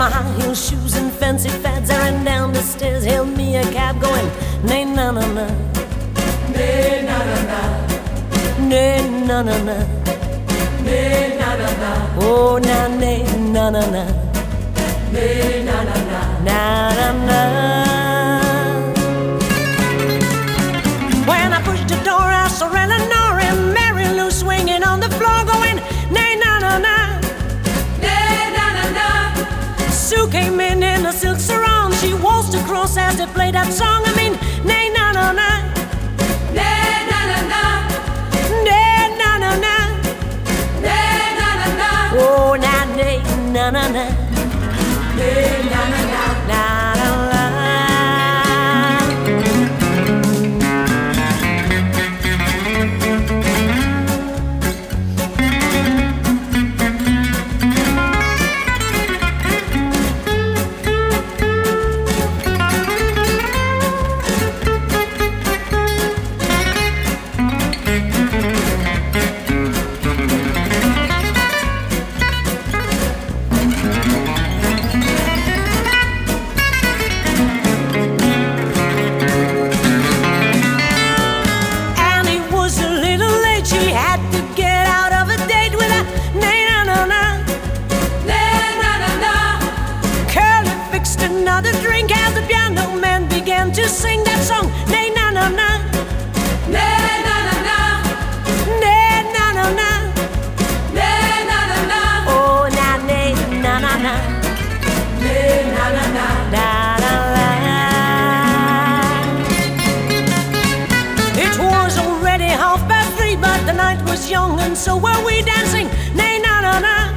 my high heel shoes and fancy fads, I ran down the stairs, hailed me a cab going, nay na na na, nay na na na, nay na na na, nay na na na, oh na nay na na na, nay na na na, na na na. When I pushed the door, I saw Eleanor and Mary Lou swinging on the floor going, nay na na na, nay na na na. Sue came in a silk sarong, she waltzed across as they played that song. I mean, nay na na na, nay na na na, nay na na na, nay na na na, oh na nay na na na, nay na na na, na na na. Another drink as the piano man began to sing that song. Nay na na na, nay na na na, nay na na na, nay na na na, oh na nay na na na, nay na na na, na na na. It was already 3:30, but the night was young and so were we dancing. Nay na na na.